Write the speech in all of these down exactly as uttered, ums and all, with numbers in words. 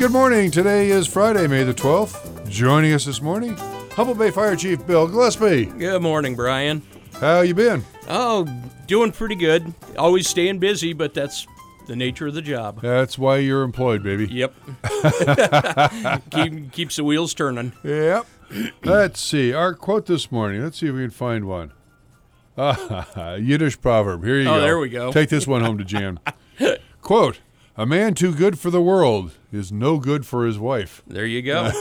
Good morning. Today is Friday, May the twelfth. Joining us this morning, Humboldt Bay Fire Chief Bill Gillespie. Good morning, Brian. How you been? Oh, doing pretty good. Always staying busy, but that's the nature of the job. That's why you're employed, baby. Yep. Keep, keeps the wheels turning. Yep. Let's see. Our quote this morning. Let's see if we can find one. Ah, Yiddish proverb. Here you oh, go. Oh, there we go. Take this one home to Jan. Quote, a man too good for the world is no good for his wife. There you go.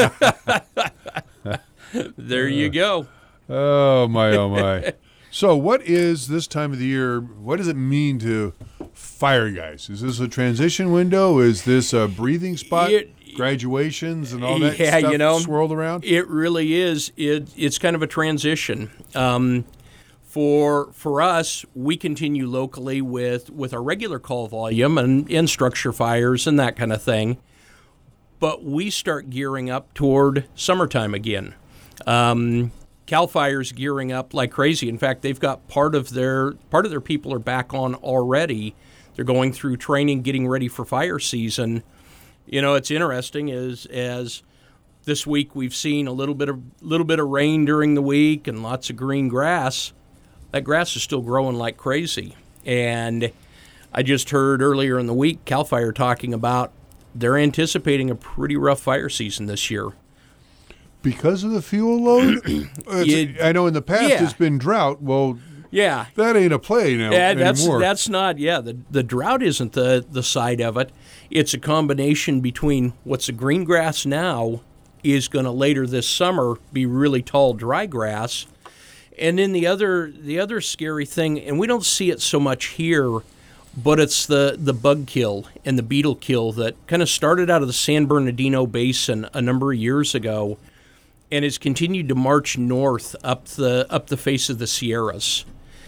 There you go. Oh, my, oh, my. So what is this time of the year, what does it mean to fire guys? Is this a transition window? Is this a breathing spot? It, Graduations and all that yeah, stuff you know, swirled around? It really is. It, it's kind of a transition. Um, for for us, we continue locally with, with our regular call volume and, and structure fires and that kind of thing. But we start gearing up toward summertime again. Um, Cal Fire's gearing up like crazy. In fact, they've got part of their part of their people are back on already. They're going through training, getting ready for fire season. You know, it's interesting as as this week we've seen a little bit of little bit of rain during the week and lots of green grass. That grass is still growing like crazy. And I just heard earlier in the week Cal Fire talking about they're anticipating a pretty rough fire season this year. Because of the fuel load? it, I know in the past yeah. it's been drought. Well, yeah, that ain't a play now yeah, that's, anymore. That's not, yeah, the, the drought isn't the, the side of it. It's a combination between what's a green grass now is going to later this summer be really tall dry grass. And then the other the other scary thing, and we don't see it so much here, but it's the, the bug kill and the beetle kill that kind of started out of the San Bernardino Basin a number of years ago and has continued to march north up the up the face of the Sierras.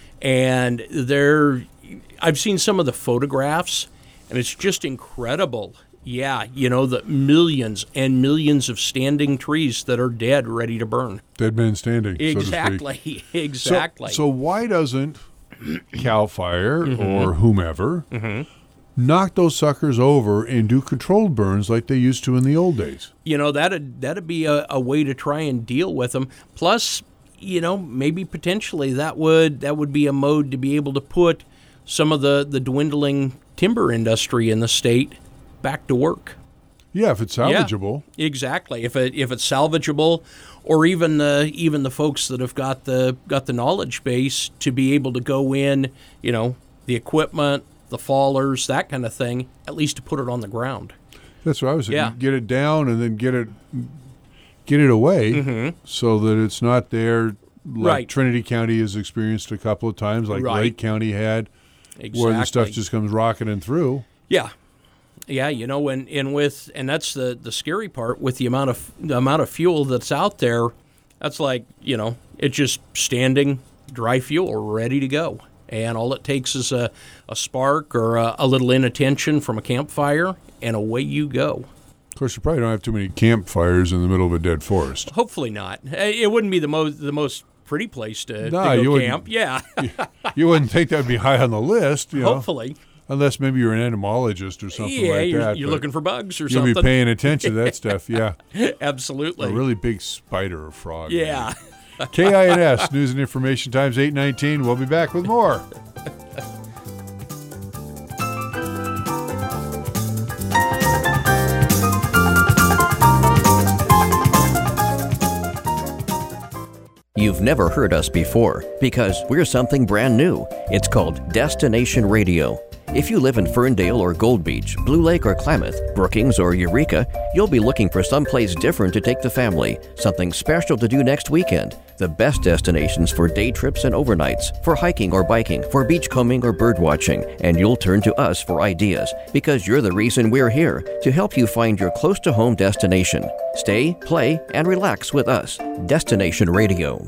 And there, I've seen some of the photographs, and it's just incredible. Yeah, you know, the millions and millions of standing trees that are dead, ready to burn. Dead men standing, exactly, so to speak. Exactly. So, so why doesn't Cal Fire mm-hmm. or whomever mm-hmm. knock those suckers over and do controlled burns like they used to in the old days? You know, that'd, that'd be a, a way to try and deal with them. Plus, you know, maybe potentially that would that would be a mode to be able to put some of the, the dwindling timber industry in the state back to work. Yeah, if it's salvageable. Yeah, exactly. If it if it's salvageable, or even the even the folks that have got the got the knowledge base to be able to go in, you know, the equipment, the fallers, that kind of thing, at least to put it on the ground. That's what I was saying. Yeah. Get it down and then get it get it away mm-hmm. so that it's not there like right. Trinity County has experienced a couple of times, like right. Lake County had, exactly. where the stuff just comes rocketing through. Yeah. Yeah, you know, and, and with and that's the, the scary part with the amount of the amount of fuel that's out there. That's like, you know, it's just standing dry fuel ready to go. And all it takes is a, a spark or a, a little inattention from a campfire, and away you go. Of course, you probably don't have too many campfires in the middle of a dead forest. Hopefully not. It wouldn't be the most the most pretty place to, no, to go you camp. Yeah. you, you wouldn't think that would be high on the list. You Hopefully. Know? Unless maybe you're an entomologist or something yeah, like you're, that. You're looking for bugs or you'll something. You'll be paying attention to that stuff, yeah. Absolutely. A really big spider or frog. Yeah. K I N S, News and Information Times, eight nineteen. We'll be back with more. You've never heard us before because we're something brand new. It's called Destination Radio. If you live in Ferndale or Gold Beach, Blue Lake or Klamath, Brookings or Eureka, you'll be looking for someplace different to take the family, something special to do next weekend. The best destinations for day trips and overnights, for hiking or biking, for beachcombing or birdwatching, and you'll turn to us for ideas because you're the reason we're here, to help you find your close-to-home destination. Stay, play, and relax with us. Destination Radio.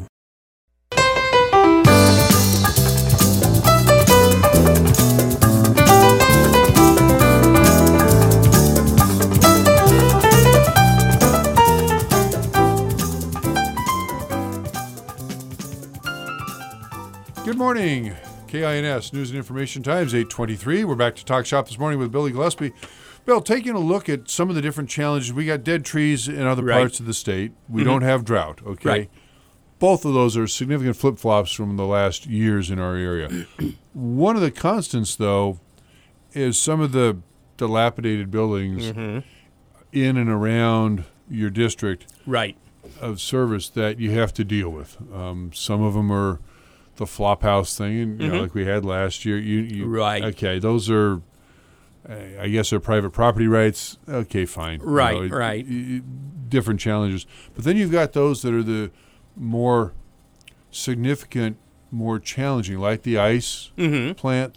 Good morning. K I N S, News and Information Times, eight twenty-three. We're back to Talk Shop this morning with Billy Gillespie. Bill, taking a look at some of the different challenges, we got dead trees in other Right. parts of the state. We Mm-hmm. don't have drought, okay? Right. Both of those are significant flip-flops from the last years in our area. One of the constants, though, is some of the dilapidated buildings Mm-hmm. in and around your district Right. of service that you have to deal with. Um, some of them are the flop house thing, and, you know, like we had last year. You, you, Mm-hmm. Right. Okay, those are, uh, I guess, they're private property rights. Okay, fine. You Right, know, it- right. it- different challenges. But then you've got those that are the more significant, more challenging, like the ice Mm-hmm. plant,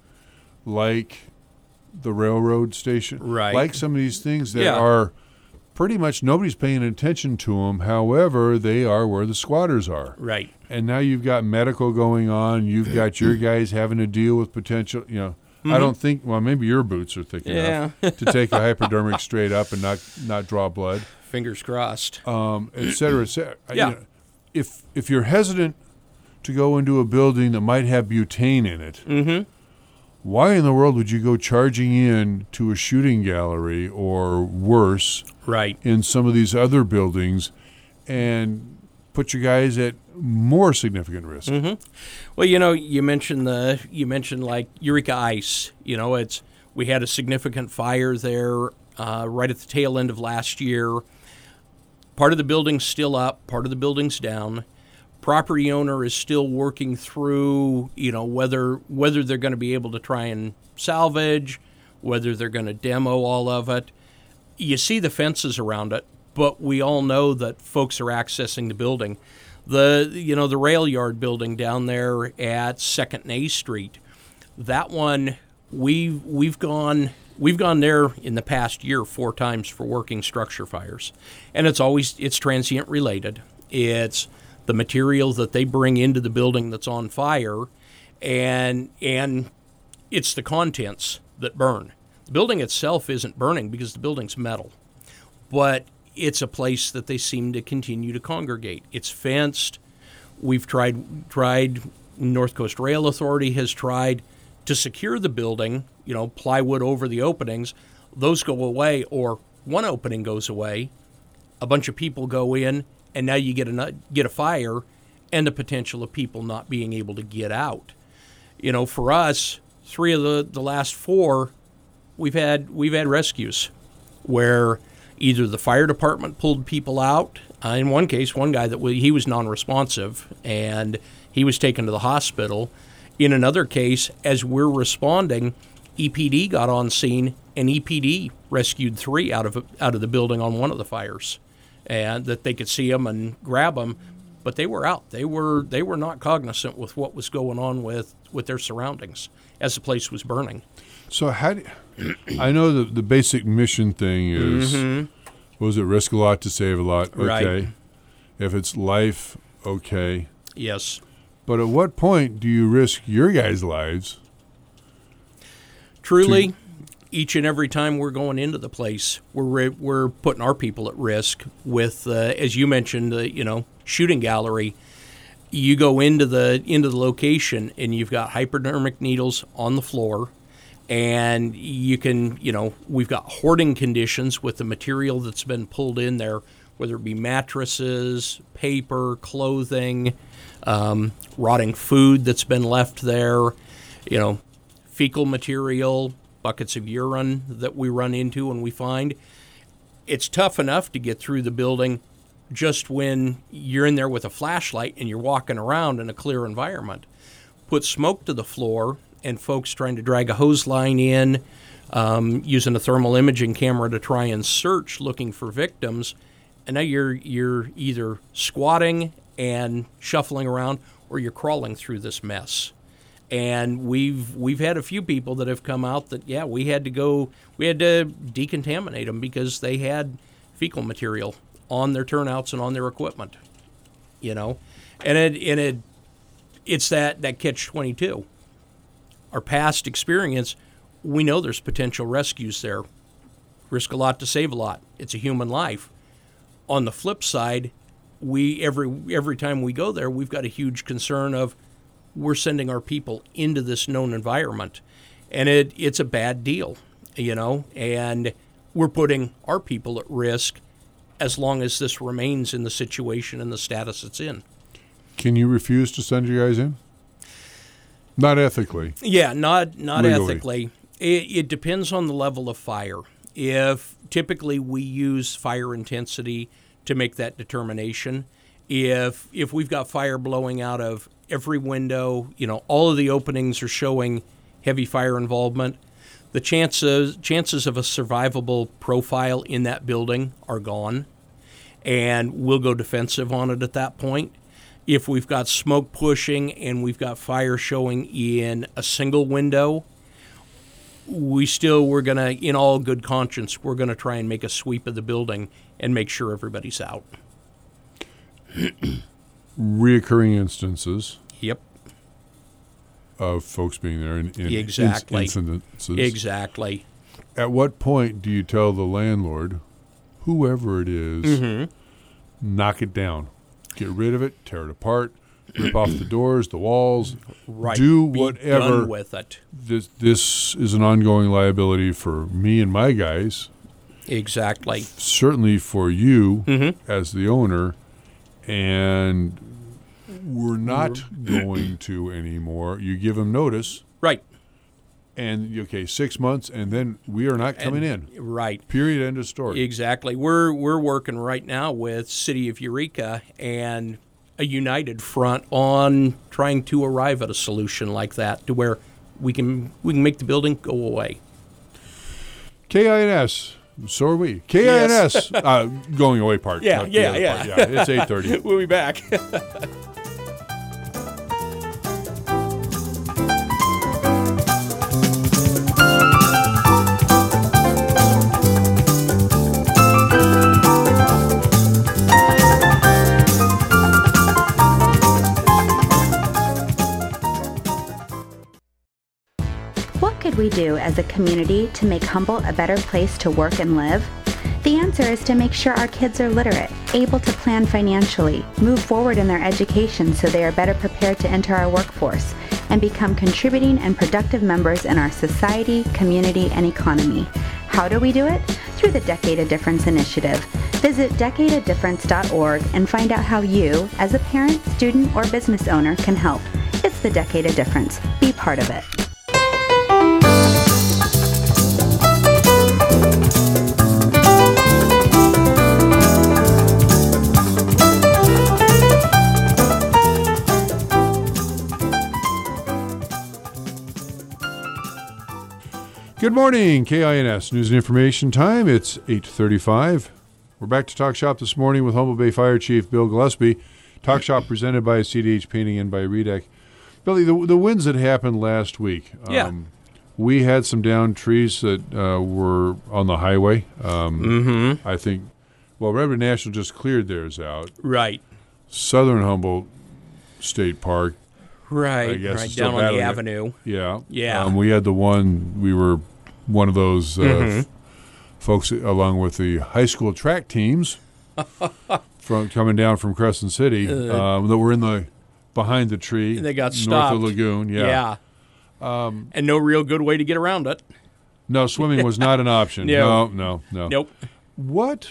like the railroad station, Right. like some of these things that Yeah. are pretty much nobody's paying attention to them. However, they are where the squatters are. Right. And now you've got medical going on. You've got your guys having to deal with potential, you know, I don't think, well, maybe your boots are thick enough to take a hypodermic straight up and not, not draw blood, Fingers crossed. um, et cetera, et cetera. I- you Yeah. know, if, if you're hesitant to go into a building that might have butane in it, Mm-hmm. why in the world would you go charging in to a shooting gallery or worse Right. in some of these other buildings and put your guys at more significant risk? Mm-hmm. Well, you know, you mentioned the you mentioned like Eureka Ice. You know, it's we had a significant fire there uh, right at the tail end of last year. Part of the building's still up, part of the building's down. Property owner is still working through, you know, whether whether they're going to be able to try and salvage, whether they're going to demo all of it. You see the fences around it, but we all know that folks are accessing the building. The you know the rail yard building down there at Second and A Street, that one we've we've gone we've gone there in the past year four times for working structure fires, and it's always it's transient related. It's the material that they bring into the building that's on fire, and and it's the contents that burn. The building itself isn't burning because the building's metal, but it's a place that they seem to continue to congregate. It's fenced. We've tried, tried, North Coast Rail Authority has tried to secure the building, you know, plywood over the openings. Those go away, or one opening goes away, a bunch of people go in, and now you get a, get a fire and the potential of people not being able to get out. You know, for us, three of the, the last four, we've had we've had rescues where either the fire department pulled people out. Uh, in one case, one guy that w- he was non-responsive and he was taken to the hospital. In another case, as we're responding, E P D got on scene and E P D rescued three out of out of the building on one of the fires, and that they could see them and grab them, but they were out. They were they were not cognizant with what was going on with, with their surroundings as the place was burning. So how do I know the the basic mission thing is what was it, risk a lot to save a lot? Okay. Right. If it's life, okay. Yes. But at what point do you risk your guys' lives? Truly, each and every time we're going into the place, we're we're putting our people at risk with, uh, as you mentioned, the you know shooting gallery. You go into the into the location and you've got hypodermic needles on the floor, and you can you know we've got hoarding conditions with the material that's been pulled in there, whether it be mattresses, paper, clothing, um, rotting food that's been left there, you know. Fecal material, buckets of urine that we run into and we find. It's tough enough to get through the building just when you're in there with a flashlight and you're walking around in a clear environment. Put smoke to the floor and folks trying to drag a hose line in, um, using a thermal imaging camera to try and search looking for victims. And now you're you're either squatting and shuffling around or you're crawling through this mess. And we've we've had a few people that have come out that, yeah, we had to go, we had to decontaminate them because they had fecal material on their turnouts and on their equipment, you know. And it and it it's that, that catch twenty-two. Our past experience, we know there's potential rescues there. Risk a lot to save a lot. It's a human life. On the flip side, we every every time we go there, we've got a huge concern of we're sending our people into this known environment, and it it's a bad deal. you know, and we're putting our people at risk as long as this remains in the situation and the status it's in. Can you refuse to send your guys in? Not ethically. Yeah, not not Legally. ethically. It, it depends on the level of fire. If typically we use fire intensity to make that determination. If if we've got fire blowing out of every window, you know, all of the openings are showing heavy fire involvement, the chances chances of a survivable profile in that building are gone, and we'll go defensive on it at that point. If we've got smoke pushing and we've got fire showing in a single window, we still, we're going to, in all good conscience, we're going to try and make a sweep of the building and make sure everybody's out. Reoccurring instances. Yep. Of folks being there in, in exactly. incidences. Exactly. At what point do you tell the landlord, whoever it is, Mm-hmm. knock it down? Get rid of it, tear it apart, rip off the doors, the walls, Right. do Be whatever. done with it. This, this is an ongoing liability for me and my guys, Exactly. certainly for you Mm-hmm. as the owner, and we're not going to anymore. You give them notice, Right. and okay, six months, and then we are not coming And- in. Right. Period. End of story. Exactly. We're we're working right now with City of Eureka and a united front on trying to arrive at a solution like that to where we can we can make the building go away. K I N S. So are we. K I N S. uh, going away part. Yeah, not the yeah, other yeah. part. Yeah, it's eight thirty. We'll be back. What could we do as a community to make Humboldt a better place to work and live? The answer is to make sure our kids are literate, able to plan financially, move forward in their education so they are better prepared to enter our workforce, and become contributing and productive members in our society, community, and economy. How do we do it? Through the Decade of Difference initiative. Visit decade of difference dot org and find out how you, as a parent, student, or business owner, can help. It's the Decade of Difference. Be part of it. Good morning, K I N S News and Information Time. It's eight thirty-five. We're back to Talk Shop this morning with Humboldt Bay Fire Chief Bill Gillespie. Talk Shop presented by C D H Painting and by Redec. Billy, the, the winds that happened last week. Um, Yeah. We had some downed trees that uh, were on the highway. Um, Mm-hmm. I think, well, Redwood National just cleared theirs out. Right. Southern Humboldt State Park, Right. I guess right it's still down on battling the it. avenue. yeah. Yeah. Um, we had the one, we were one of those uh, Mhm. f- folks along with the high school track teams from coming down from Crescent City um, that were in the behind the tree. They got north stopped. of Lagoon. Yeah. Yeah. Um, and no real good way to get around it. No, swimming was not an option. No. no, no, no. Nope. What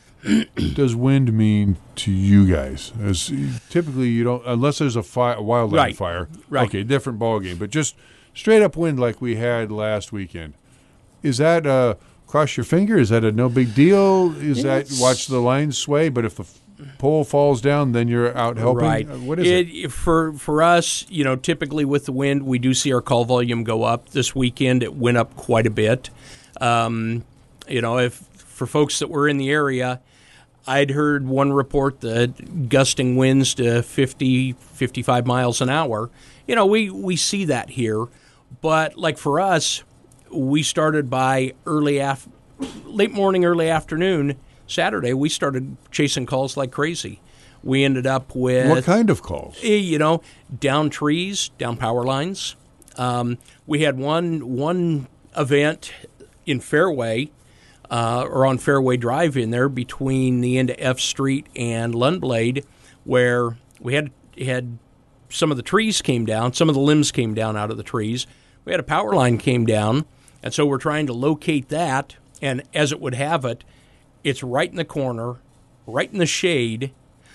does wind mean to you guys? As typically you don't, unless there's a, fi- a wildland Right. fire. Right. Okay, different ball game. But just straight up wind like we had last weekend. Is that uh, cross your finger? Is that a no big deal? Is It's- that watch the lines sway? But if the f- pole falls down, then you're out helping. Right. Uh, What is it? it? For for us, you know, typically with the wind, we do see our call volume go up. This weekend, it went up quite a bit. Um, you know, if for folks that were in the area, I'd heard one report that gusting winds to fifty, fifty-five miles an hour. You know, we, we see that here. But like for us, we started by early af- late morning, early afternoon, Saturday, we started chasing calls like crazy. We ended up with What kind of calls? eh, you know, down trees, down power lines. Um, we had one one event in Fairway, uh, or on Fairway Drive in there between the end of F Street and Lundblade, where we had had some of the trees came down, some of the limbs came down out of the trees. We had a power line came down, And so we're trying to locate that, and as it would have it, it's right in the corner, right in the shade.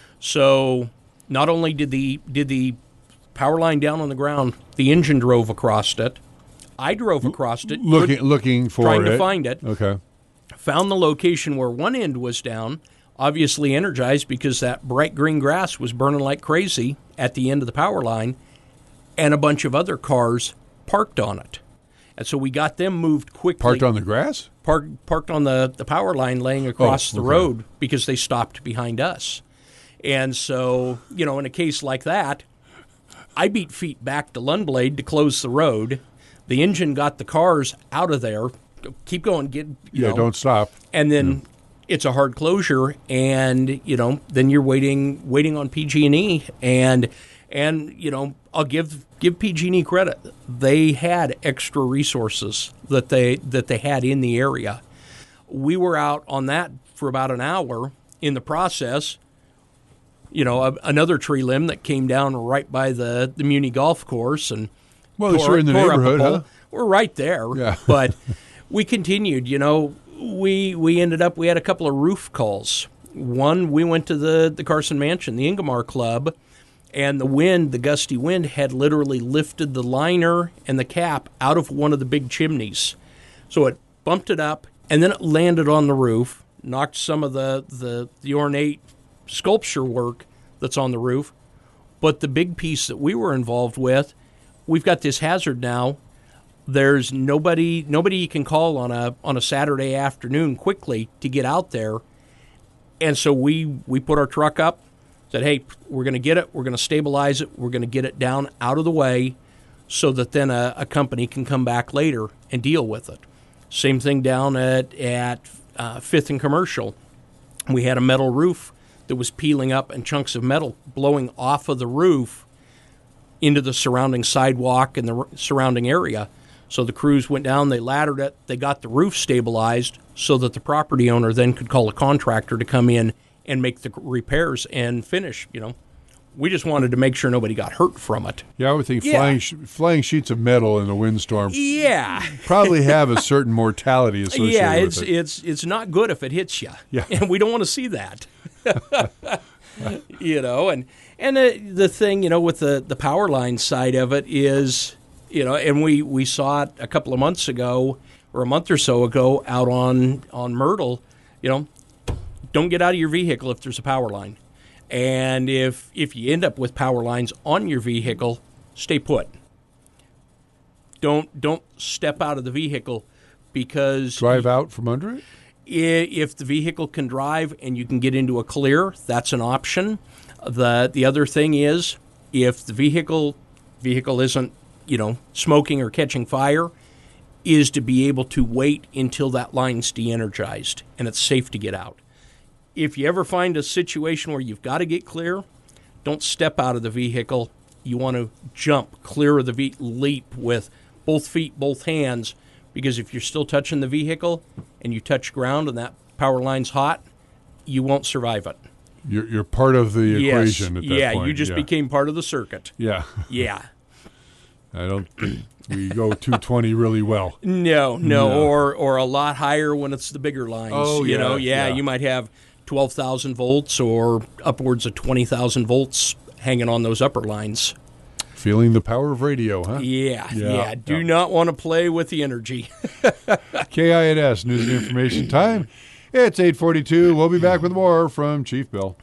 So not only did the did the power line down on the ground, the engine drove across it. I drove across it. Looking looking for trying it. to find it. Okay. Found the location where one end was down, obviously energized because that bright green grass was burning like crazy at the end of the power line, and a bunch of other cars parked on it. And so we got them moved quickly. Parked on the grass? Parked, parked on the, the power line laying across Oh, the okay. road because they stopped behind us. And so, you know, in a case like that, I beat feet back to Lundblade to close the road. The engine got the cars out of there. Keep going, get you Yeah, know. don't stop. And then it's a hard closure, and you know, then you're waiting, waiting on P G and E, and and you know, I'll give give P G and E credit. They had extra resources that they that they had in the area. We were out on that for about an hour. In the process, you know, a, another tree limb that came down right by the the Muni golf course, and Well, tore- you're in the tore up a neighborhood, pole. huh? We're right there. Yeah. But we continued, you know, we we ended up, we had a couple of roof calls. One, we went to the, the Carson Mansion, the Ingomar Club, and the wind, the gusty wind, had literally lifted the liner and the cap out of one of the big chimneys. So it bumped it up, and then it landed on the roof, knocked some of the, the, the ornate sculpture work that's on the roof. But the big piece that we were involved with, we've got this hazard now. There's nobody nobody you can call on a on a Saturday afternoon quickly to get out there. And so we, we put our truck up, said, hey, we're going to get it, we're going to stabilize it, we're going to get it down out of the way so that then a, a company can come back later and deal with it. Same thing down at, at uh, Fifth and Commercial. We had a metal roof that was peeling up and chunks of metal blowing off of the roof into the surrounding sidewalk and the r- surrounding area. So the crews went down, they laddered it, they got the roof stabilized so that the property owner then could call a contractor to come in and make the repairs and finish, you know. We just wanted to make sure nobody got hurt from it. Yeah, I would think Yeah. flying sh- flying sheets of metal in a windstorm Yeah. probably have a certain mortality associated Yeah, with it's it. it's it's not good if it hits you. Yeah. And we don't want to see that. You know, and and uh, the thing, you know, with the, the power line side of it is, you know, and we, we saw it a couple of months ago or a month or so ago out on, on Myrtle, you know, don't get out of your vehicle if there's a power line. And if if you end up with power lines on your vehicle, stay put. Don't don't step out of the vehicle because Drive out from under it? I- if the vehicle can drive and you can get into a clear, that's an option. The the other thing is if the vehicle vehicle isn't, you know, smoking or catching fire, is to be able to wait until that line's de-energized and it's safe to get out. If you ever find a situation where you've got to get clear, don't step out of the vehicle. You want to jump clear of the ve- leap with both feet, both hands, because if you're still touching the vehicle and you touch ground and that power line's hot, you won't survive it. You're, you're part of the Yes. equation at that yeah, point. you just yeah. became part of the circuit. Yeah. Yeah. I don't think we go two twenty really well. No, no, No. or or a lot higher when it's the bigger lines. Oh, you yeah, know, yeah, yeah. you might have twelve thousand volts or upwards of twenty thousand volts hanging on those upper lines. Feeling the power of radio, huh? Yeah, yeah. Yeah, Do yeah. not want to play with the energy. K I N S News and Information Time. It's eight forty-two. We'll be back with more from Chief Bill.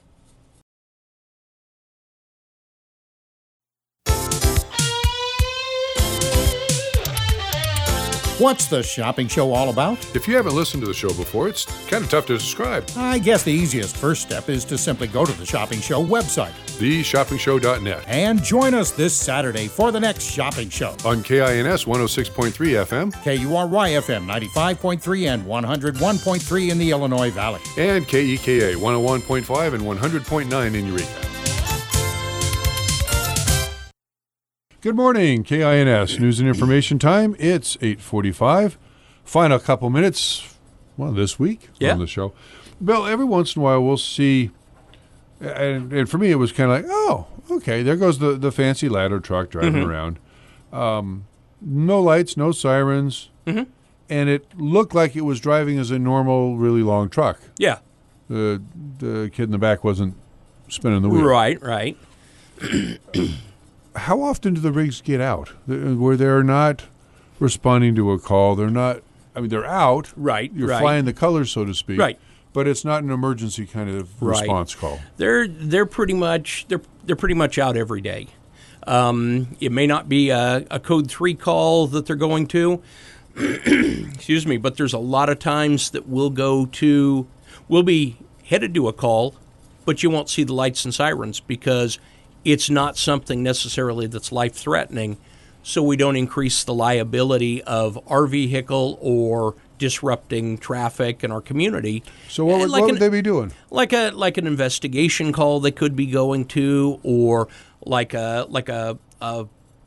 What's the shopping show all about? If you haven't listened to the show before, it's kind of tough to describe. I guess the easiest first step is to simply go to the Shopping Show website the shopping show dot net. and join us this Saturday for the next shopping show. On K I N S one oh six point three F M K U R Y F M ninety-five point three and one oh one point three in the Illinois Valley. and K E K A one oh one point five and one hundred point nine in Eureka. Good morning, K I N S News and Information Time. It's eight forty-five. Final couple minutes, well, this week Yeah. on the show. Bill, every once in a while we'll see, and, and for me it was kind of like, oh, okay, there goes the, the fancy ladder truck driving Mm-hmm. around. Um, no lights, no sirens. Mm-hmm. and it looked like it was driving as a normal, really long truck. Yeah. The the kid in the back wasn't spinning the wheel. Right, right. How often do the rigs get out where they're not responding to a call? They're not. I mean, they're out. Right. You're right. flying the colors, so to speak. Right. But it's not an emergency kind of Right. response call. They're they're pretty much they're they're pretty much out every day. Um, it may not be a, a code three call that they're going to. Excuse me, but there's a lot of times that we'll go to. We'll be headed to a call, but you won't see the lights and sirens because it's not something necessarily that's life-threatening, so we don't increase the liability of our vehicle or disrupting traffic in our community. So what, would, like what an, would they be doing? Like a like an investigation call they could be going to, or like a like a, a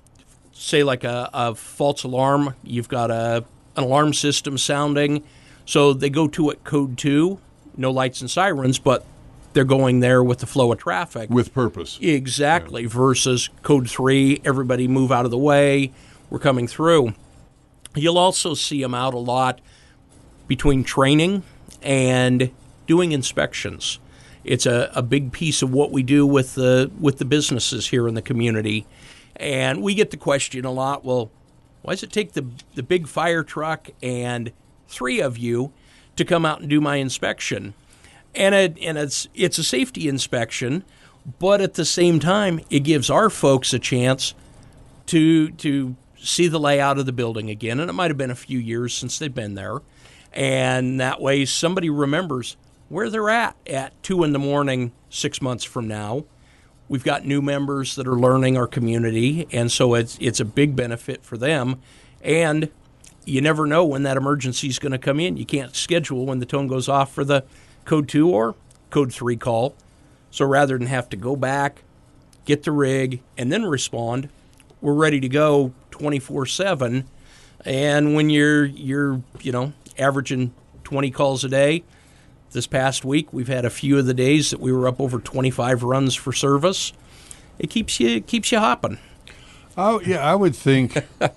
say like a, a false alarm. You've got a an alarm system sounding, so they go to it code two. No lights and sirens, but they're going there with the flow of traffic. With purpose. Exactly, yeah. Versus code three, everybody move out of the way, we're coming through. You'll also see them out a lot between training and doing inspections. It's a, a big piece of what we do with the with the businesses here in the community. And we get the question a lot, well, why does it take the the big fire truck and three of you to come out and do my inspection? And it, and it's it's a safety inspection, but at the same time, it gives our folks a chance to to see the layout of the building again. And it might have been a few years since they've been there. And that way somebody remembers where they're at at two in the morning six months from now. We've got new members that are learning our community, and so it's it's a big benefit for them. And you never know when that emergency is going to come in. You can't schedule when the tone goes off for the code two or code three call. So rather than have to go back, get the rig, and then respond, we're ready to go twenty-four seven. And when you're you're you know averaging twenty calls a day, this past week we've had a few of the days that we were up over twenty-five runs for service. It keeps you keeps you hopping. Oh yeah, I would think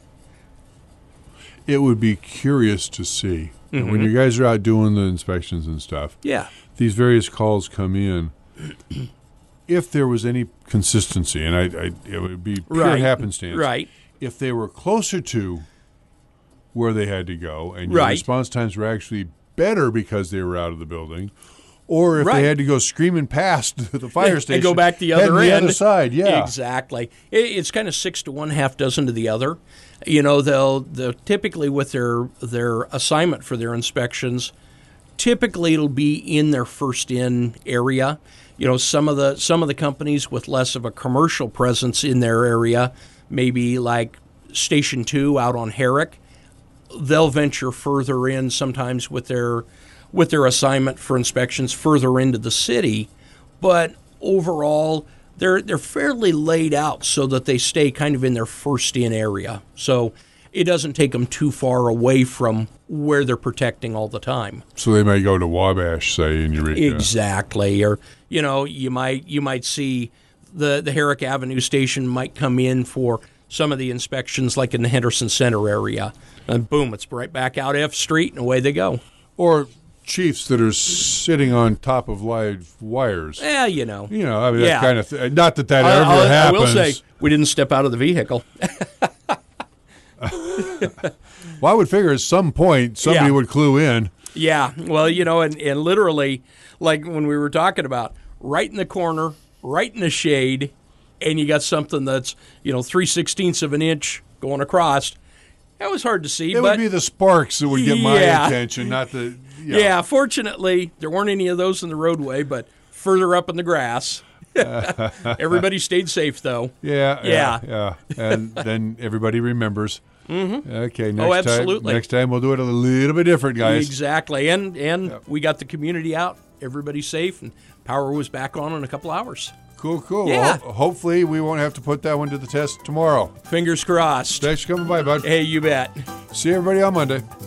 it would be curious to see mm-hmm. when you guys are out doing the inspections and stuff. Yeah, these various calls come in. If there was any consistency, and I, I it would be pure right. happenstance. Right. If they were closer to where they had to go, and your right. response times were actually better because they were out of the building, or if right. they had to go screaming past the fire station and go back the other the end, other side, yeah, exactly. It, it's kind of six to one, half dozen to the other. You know, they'll, they'll typically with their their assignment for their inspections, typically it'll be in their first in area. You know, some of the some of the companies with less of a commercial presence in their area, maybe like Station Two out on Herrick, they'll venture further in sometimes with their with their assignment for inspections further into the city. But overall, they're they're fairly laid out so that they stay kind of in their first in area. So it doesn't take them too far away from where they're protecting all the time. So they may go to Wabash, say, in Eureka. Exactly. Or, you know, you might you might see the, the Herrick Avenue station might come in for some of the inspections like in the Henderson Center area. And boom, it's right back out F Street and away they go. Or chiefs that are sitting on top of live wires. Yeah, you know. You know, I mean, yeah. that kind of th- not that that I, ever I, happens. I will say, we didn't step out of the vehicle. Well, I would figure at some point somebody yeah. would clue in. Yeah, well, you know, and, and literally, like when we were talking about, right in the corner, right in the shade, and you got something that's, you know, three sixteenths of an inch going across. That was hard to see. It but would be the sparks that would get my yeah. attention, not the... You know. Yeah, fortunately, there weren't any of those in the roadway, but further up in the grass. Everybody stayed safe, though. Yeah, yeah, yeah, yeah. And then everybody remembers. Mm-hmm. Okay, next oh, absolutely. time, next time we'll do it a little bit different, guys. Exactly, and and yep. we got the community out, everybody's safe, and power was back on in a couple hours. Cool, cool. Yeah. Well, hopefully we won't have to put that one to the test tomorrow. Fingers crossed. Thanks for coming by, bud. Hey, you bet. See everybody on Monday.